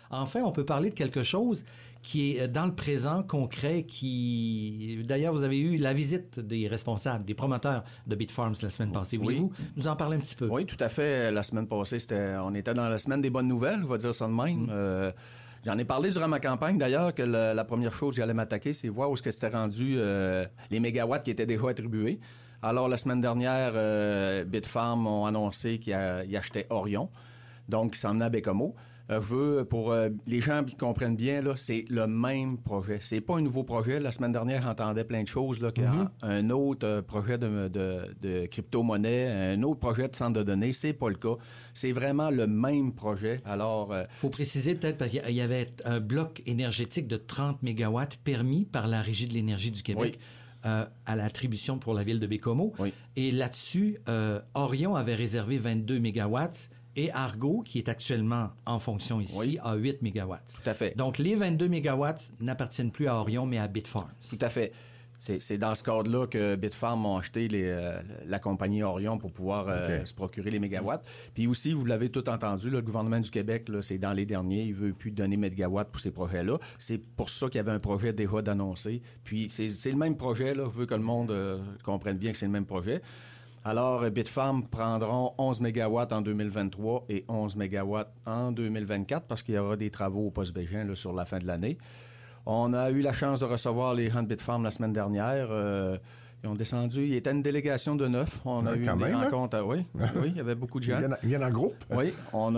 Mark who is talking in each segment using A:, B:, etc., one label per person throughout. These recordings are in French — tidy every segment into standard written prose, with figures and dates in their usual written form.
A: Enfin, on peut parler de quelque chose qui est dans le présent concret, d'ailleurs, vous avez eu la visite des responsables, des promoteurs de Bitfarms la semaine passée. Voulez-vous nous en parler un petit peu?
B: Oui, tout à fait. La semaine passée, on était dans la semaine des bonnes nouvelles, on va dire ça de même. J'en ai parlé durant ma campagne, d'ailleurs, que la première chose que j'allais m'attaquer, c'est voir où est-ce que c'était rendu les mégawatts qui étaient déjà attribués. Alors, la semaine dernière, Bitfarms ont annoncé qu'ils achetaient Orion, donc ils s'en venaient à Bécomo. Pour les gens qui comprennent bien, là, c'est le même projet. C'est pas un nouveau projet. La semaine dernière, j'entendais plein de choses, là, un autre projet de crypto-monnaie, un autre projet de centre de données. C'est pas le cas. C'est vraiment le même projet. Alors,
A: faut préciser peut-être parce qu'il y avait un bloc énergétique de 30 mégawatts permis par la Régie de l'énergie du Québec.
B: Oui.
A: À l'attribution pour la ville de Bécomo.
B: Oui.
A: Et là-dessus, Orion avait réservé 22 mégawatts et Argo, qui est actuellement en fonction ici, a 8 mégawatts.
B: Tout à fait.
A: Donc, les 22 mégawatts n'appartiennent plus à Orion, mais à Bitfarms.
B: Tout à fait. C'est dans ce cadre-là que Bitfarms ont acheté la compagnie Orion pour pouvoir se procurer les mégawatts. Puis aussi, vous l'avez tout entendu, le gouvernement du Québec, là, c'est dans les derniers, il veut plus donner mégawatts pour ces projets-là. C'est pour ça qu'il y avait un projet déjà d'annoncer. Puis c'est le même projet, là, je veux que le monde comprenne bien que c'est le même projet. Alors, Bitfarms prendront 11 mégawatts en 2023 et 11 mégawatts en 2024 parce qu'il y aura des travaux au poste Bégin là, sur la fin de l'année. On a eu la chance de recevoir les gens de Bitfarms la semaine dernière. Ils ont descendu. Il était une délégation de 9. On a eu des rencontres. Oui, il y avait beaucoup de gens.
C: Ils viennent en groupe?
B: Oui.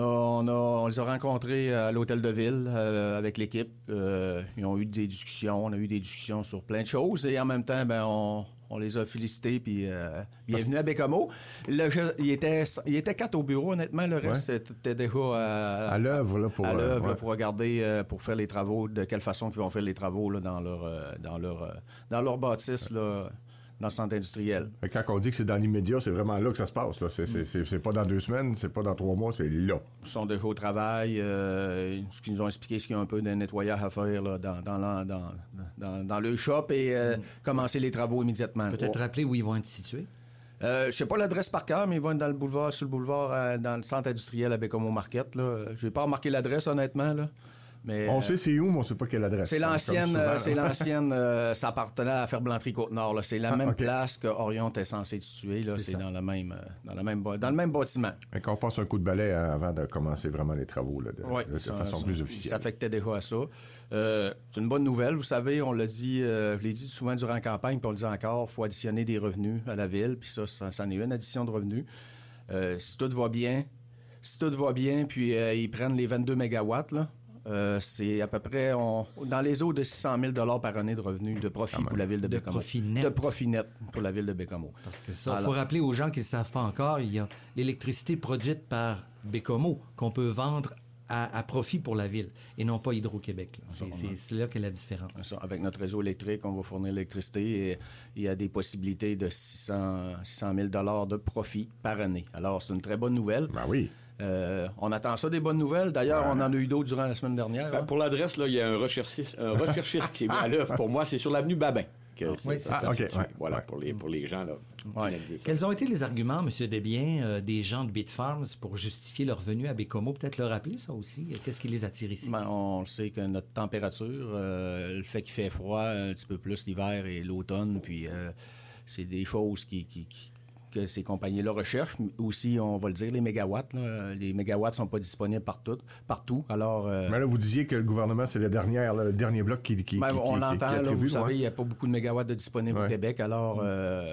B: On les a rencontrés à l'hôtel de ville avec l'équipe. Ils ont eu des discussions. On a eu des discussions sur plein de choses. Et en même temps, on les a félicités, puis bienvenue à Bécomo. Il était 4 au bureau, honnêtement. Le reste était déjà
C: à l'œuvre là,
B: pour regarder, pour faire les travaux, de quelle façon ils vont faire les travaux là, dans leur bâtisse, là, dans le centre industriel.
C: Quand on dit que c'est dans l'immédiat, c'est vraiment là que ça se passe. Là. C'est pas dans 2 semanes, c'est pas dans 3 mois, c'est là.
B: Ils sont déjà au travail. Ce qu'ils nous ont expliqué, c'est qu'il y a un peu de nettoyage à faire là, dans le shop et commencer les travaux immédiatement.
A: Peut-être rappeler où ils vont être situés?
B: Je sais pas l'adresse par cœur, mais ils vont être dans le boulevard, sur le boulevard, dans le centre industriel à Bécomo Market. Je vais pas remarquer l'adresse, honnêtement, là. Mais,
C: on sait c'est où, mais on sait pas quelle adresse.
B: C'est l'ancienne, ça appartenait à Ferblanterie-Côte-Nord, là. C'est la même place que Orion était censé être situé, là. C'est dans le même bâtiment.
C: Et qu'on passe un coup de balai avant de commencer vraiment les travaux, là, de façon plus officielle.
B: Ça affectait déjà à ça. C'est une bonne nouvelle. Vous savez, on l'a dit, je l'ai dit souvent durant la campagne, puis on le dit encore, il faut additionner des revenus à la ville, puis ça en est une addition de revenus. Si tout va bien, puis ils prennent les 22 mégawatts, là, c'est à peu près dans les eaux de 600 000 par année de revenus de profit pour la ville de Bécomo.
A: De
B: profit net pour la ville de Bécomo.
A: Parce que ça, il faut rappeler aux gens qui ne savent pas encore, il y a l'électricité produite par Bécomo qu'on peut vendre à profit pour la ville et non pas Hydro-Québec. Là. C'est là qu'est la différence.
B: Ça, avec notre réseau électrique, on va fournir l'électricité et il y a des possibilités de 600 000 de profit par année. Alors, c'est une très bonne nouvelle.
C: Ben oui.
B: On attend ça des bonnes nouvelles. D'ailleurs, on en a eu d'autres durant la semaine dernière.
D: Pour l'adresse, là, il y a un recherchiste qui est à l'œuvre. Pour moi, c'est sur l'avenue Babin. Voilà, pour les gens. Là,
A: Quels ont été les arguments, M. Desbiens, des gens de Bitfarms pour justifier leur venue à Bécomo? Peut-être le rappeler, ça aussi. Qu'est-ce qui les attire ici?
B: On sait que notre température, le fait qu'il fait froid un petit peu plus l'hiver et l'automne, puis c'est des choses que ces compagnies-là recherchent. Aussi, on va le dire, les mégawatts. Là, les mégawatts sont pas disponibles partout. Alors,
C: mais là, vous disiez que le gouvernement, c'est le dernier bloc qui
B: on l'entend.
C: Là,
B: vous savez, il n'y a pas beaucoup de mégawatts de disponibles au Québec. Alors,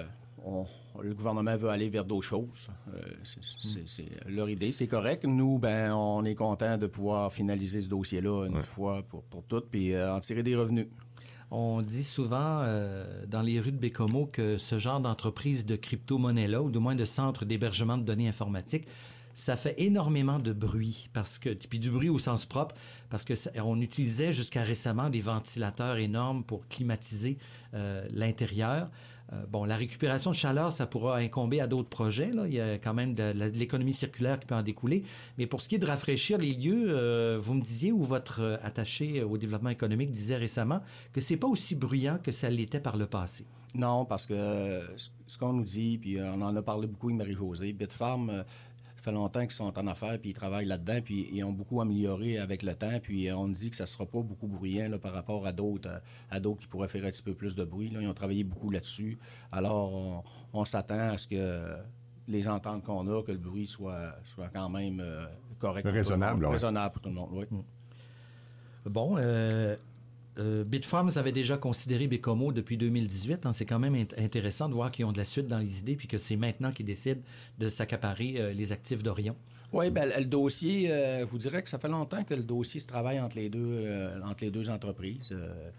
B: le gouvernement veut aller vers d'autres choses. C'est leur idée. C'est correct. Nous, on est content de pouvoir finaliser ce dossier-là une fois pour toutes, puis en tirer des revenus.
A: On dit souvent dans les rues de Bécomo que ce genre d'entreprise de crypto-monnaie-là, ou du moins de centre d'hébergement de données informatiques, ça fait énormément de bruit, puis du bruit au sens propre, parce que on utilisait jusqu'à récemment des ventilateurs énormes pour climatiser l'intérieur. La récupération de chaleur, ça pourra incomber à d'autres projets. Là. Il y a quand même de l'économie circulaire qui peut en découler. Mais pour ce qui est de rafraîchir les lieux, vous me disiez, ou votre attaché au développement économique disait récemment, que c'est pas aussi bruyant que ça l'était par le passé.
B: Non, parce que ce qu'on nous dit, puis on en a parlé beaucoup avec Marie-Josée, Bitfarms, Ça fait longtemps qu'ils sont en affaires, puis ils travaillent là-dedans, puis ils ont beaucoup amélioré avec le temps, puis on dit que ça sera pas beaucoup bruyant là, par rapport à d'autres qui pourraient faire un petit peu plus de bruit. Là. Ils ont travaillé beaucoup là-dessus. Alors, on s'attend à ce que les ententes qu'on a, que le bruit soit quand même correct.
C: Raisonnable.
B: Raisonnable pour tout le monde, oui.
A: Bon, Bitfarms avait déjà considéré Baie-Comeau depuis 2018. Hein. C'est quand même intéressant de voir qu'ils ont de la suite dans les idées puis que c'est maintenant qu'ils décident de s'accaparer les actifs d'Orion.
B: Oui, bien, le dossier, je vous dirais que ça fait longtemps que le dossier se travaille entre les deux entreprises.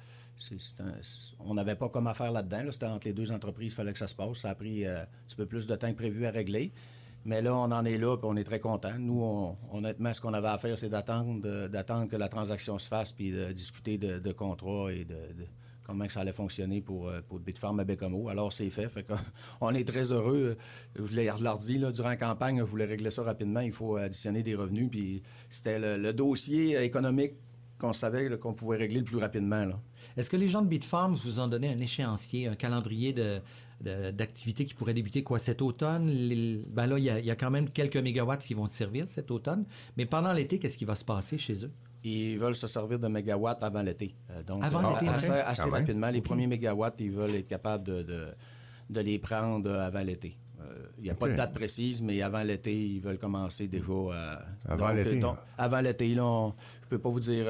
B: On n'avait pas comme affaire là-dedans. Là. C'était entre les deux entreprises, il fallait que ça se passe. Ça a pris un petit peu plus de temps que prévu à régler. Mais là, on en est là, puis on est très contents. Nous, honnêtement, ce qu'on avait à faire, c'est d'attendre que la transaction se fasse, puis de discuter de contrats et de comment ça allait fonctionner pour Bitfarms à Baie-Comeau. Alors, c'est fait. Fait on est très heureux. Je leur dis, là, durant la campagne, je voulais régler ça rapidement. Il faut additionner des revenus. Puis c'était le dossier économique qu'on savait là, qu'on pouvait régler le plus rapidement. Là.
A: Est-ce que les gens de Bitfarms vous ont donné un échéancier, un calendrier d'activités qui pourraient débuter cet automne? Là, il y a quand même quelques mégawatts qui vont se servir cet automne. Mais pendant l'été, qu'est-ce qui va se passer chez eux?
B: Ils veulent se servir de mégawatts avant l'été. Donc,
A: avant l'été,
B: assez rapidement. Les premiers mégawatts, ils veulent être capables de les prendre avant l'été. Il n'y a pas de date précise, mais avant l'été, ils veulent commencer déjà
C: avant l'été.
B: Avant l'été, là, je ne peux pas vous dire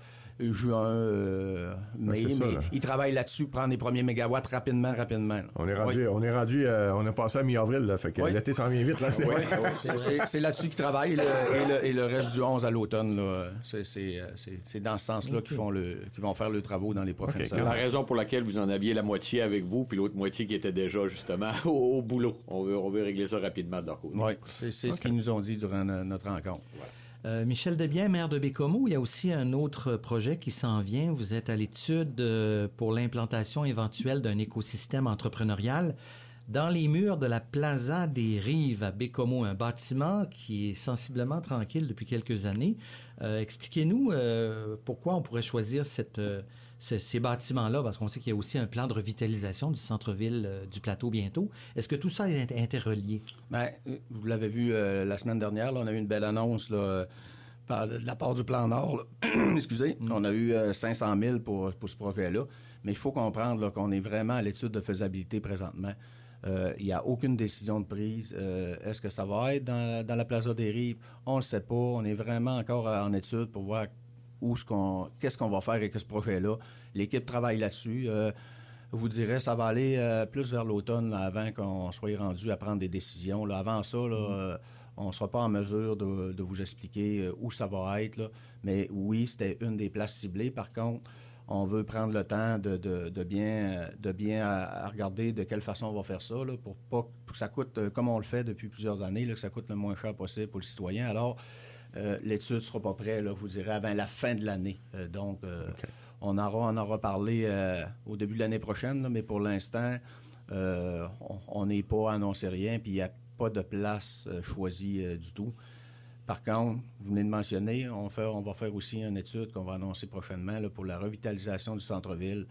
B: juin, mai, mais ils travaillent là-dessus, prendre les premiers mégawatts rapidement.
C: On est passé à mi-avril, là, fait que l'été s'en vient vite. Là.
B: C'est là-dessus qu'ils travaillent, et le reste du 11 à l'automne, là, c'est dans ce sens-là qu'ils vont faire leurs travaux dans les prochaines semaines.
D: C'est la raison pour laquelle vous en aviez la moitié avec vous, puis l'autre moitié qui était déjà justement au boulot. On veut régler ça rapidement de leur côté.
B: Oui, c'est ce qu'ils nous ont dit durant notre rencontre. Ouais.
A: Michel Desbiens, maire de Baie-Comeau, il y a aussi un autre projet qui s'en vient. Vous êtes à l'étude pour l'implantation éventuelle d'un écosystème entrepreneurial dans les murs de la Plaza des Rives à Baie-Comeau, un bâtiment qui est sensiblement tranquille depuis quelques années. Expliquez-nous pourquoi on pourrait choisir ces bâtiments-là, parce qu'on sait qu'il y a aussi un plan de revitalisation du centre-ville du plateau bientôt. Est-ce que tout ça est interrelié?
B: Bien, vous l'avez vu la semaine dernière, là, on a eu une belle annonce là, de la part du Plan Nord. Excusez, on a eu 500 000 pour ce projet-là. Mais il faut comprendre là, qu'on est vraiment à l'étude de faisabilité présentement. Il n'y a aucune décision de prise. Est-ce que ça va être dans la Plaza des Rives? On ne le sait pas. On est vraiment encore en étude pour voir qu'est-ce qu'on va faire avec ce projet-là. L'équipe travaille là-dessus. Je vous dirais, ça va aller plus vers l'automne là, avant qu'on soit rendu à prendre des décisions. Là. Avant ça, là, on ne sera pas en mesure de vous expliquer où ça va être. Là. Mais oui, c'était une des places ciblées. Par contre, on veut prendre le temps de bien regarder de quelle façon on va faire ça là, pour que ça coûte, comme on le fait depuis plusieurs années, là, que ça coûte le moins cher possible pour le citoyen. Alors, l'étude ne sera pas prête, là, je vous dirais, avant la fin de l'année. Donc, on en aura parlé au début de l'année prochaine, là, mais pour l'instant, on n'est pas annoncé rien, puis il n'y a pas de place choisie du tout. Par contre, vous venez de mentionner, on va faire aussi une étude qu'on va annoncer prochainement là, pour la revitalisation du centre-ville.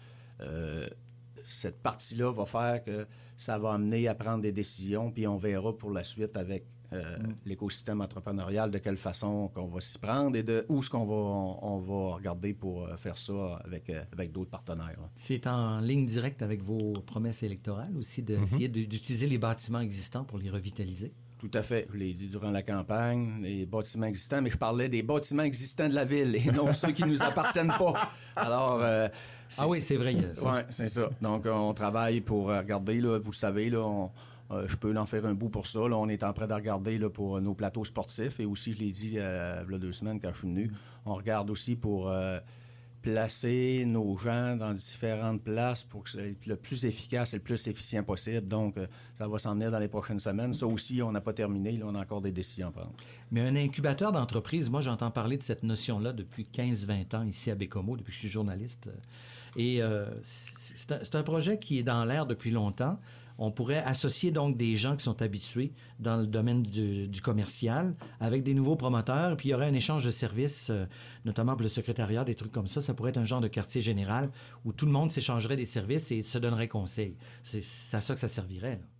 B: Cette partie-là va faire que ça va amener à prendre des décisions, puis on verra pour la suite avec l'écosystème entrepreneurial de quelle façon qu'on va s'y prendre et de où est-ce on va regarder pour faire ça avec d'autres partenaires. Là.
A: C'est en ligne directe avec vos promesses électorales aussi d'essayer d'utiliser les bâtiments existants pour les revitaliser?
B: Tout à fait. Je l'ai dit durant la campagne, les bâtiments existants, mais je parlais des bâtiments existants de la ville et non ceux qui ne nous appartiennent pas. Alors...
A: oui, c'est vrai.
B: Oui, c'est ça. Donc, on travaille pour regarder, là, vous le savez, là, je peux en faire un bout pour ça. Là, on est en train de regarder là, pour nos plateaux sportifs et aussi, je l'ai dit il y a 2 semaines quand je suis venu, on regarde aussi pour... placer nos gens dans différentes places pour que ce soit le plus efficace et le plus efficient possible. Donc, ça va s'en venir dans les prochaines semaines. Ça aussi, on n'a pas terminé. Là, on a encore des décisions à prendre.
A: Mais un incubateur d'entreprise, moi, j'entends parler de cette notion-là depuis 15-20 ans ici à Baie-Comeau, depuis que je suis journaliste. Et c'est un projet qui est dans l'air depuis longtemps. On pourrait associer donc des gens qui sont habitués dans le domaine du commercial avec des nouveaux promoteurs, puis il y aurait un échange de services, notamment pour le secrétariat, des trucs comme ça. Ça pourrait être un genre de quartier général où tout le monde s'échangerait des services et se donnerait conseil. C'est à ça que ça servirait, là.